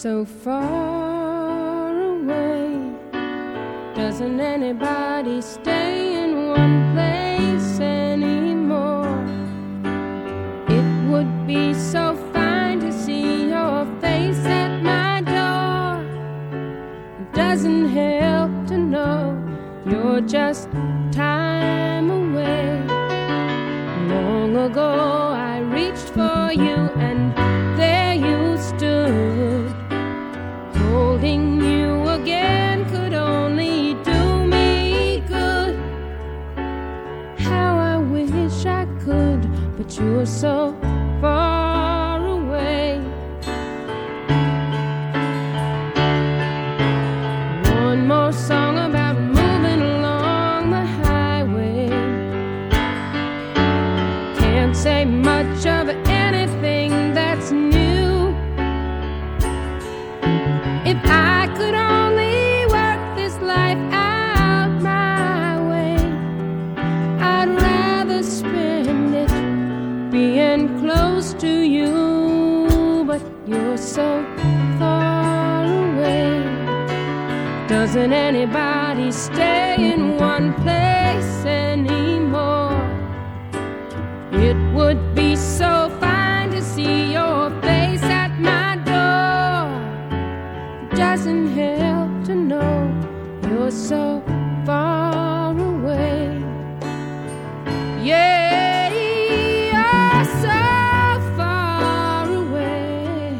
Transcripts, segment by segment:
so far away. Doesn't anybody stay in one place anymore? It would be so fine to see your face at my door. It doesn't help to know you're just time away. Long ago I reached for you and there you stood. Holding you again could only do me good. How I wish I could, but you're so far away. One more song about moving along the highway. Can't say much of anything that's new. If I could only work this life out my way, I'd rather spend it being close to you. But you're so far away. Doesn't anybody stay in one place anymore? It would be so fine to see your face at my door. Doesn't help to know you're so far away. Yeah, you're so far away.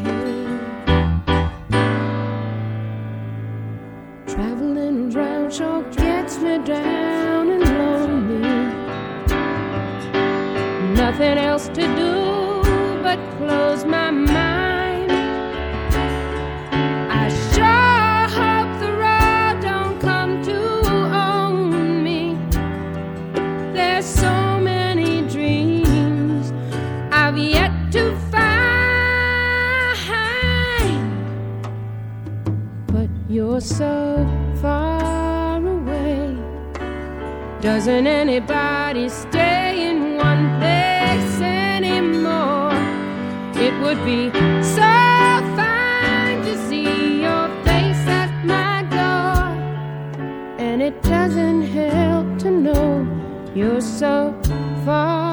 Traveling around sure gets me down and lonely. Nothing else to do but close my mind. I sure hope the road don't come to own me. There's so many dreams I've yet to find. But you're so far away. Doesn't anybody stay in one place anymore? It would be so fine to see your face at my door. And it doesn't help to know you're so far